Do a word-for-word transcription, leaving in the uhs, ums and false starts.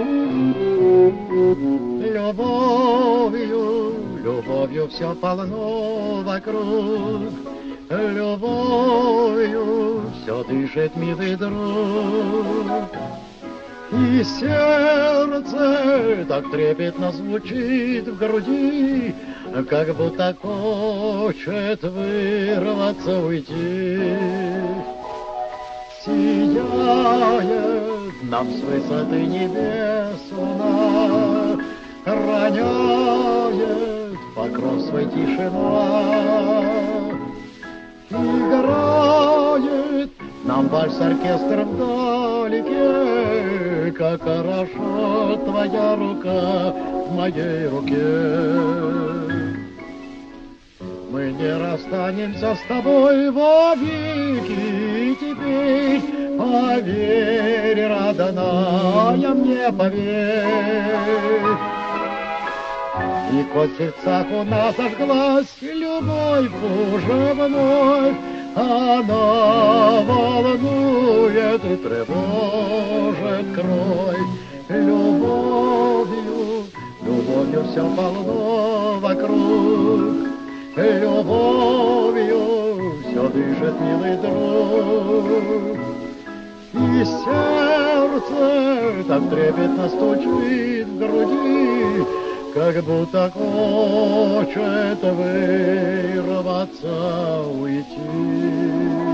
Любовью, любовью все полно вокруг, любовью все дышит милый друг. И сердце так трепетно звучит в груди, как будто хочет вырваться, уйти. Сияет нам с высоты небес луна, роняет покров свой тишина. Играет нам вальс-оркестр вдалеке, как хорошо твоя рука в моей руке. Мы не расстанемся с тобой вовеки, теперь поверь, родная, мне поверь. И хоть в сердцах у нас зажглась любовь уже вновь, она волнует и тревожит кровь. Любовью, любовью все полно вокруг, любовью все дышит милый друг. И сердце так трепетно стучит в груди, как будто хочет вырваться, уйти.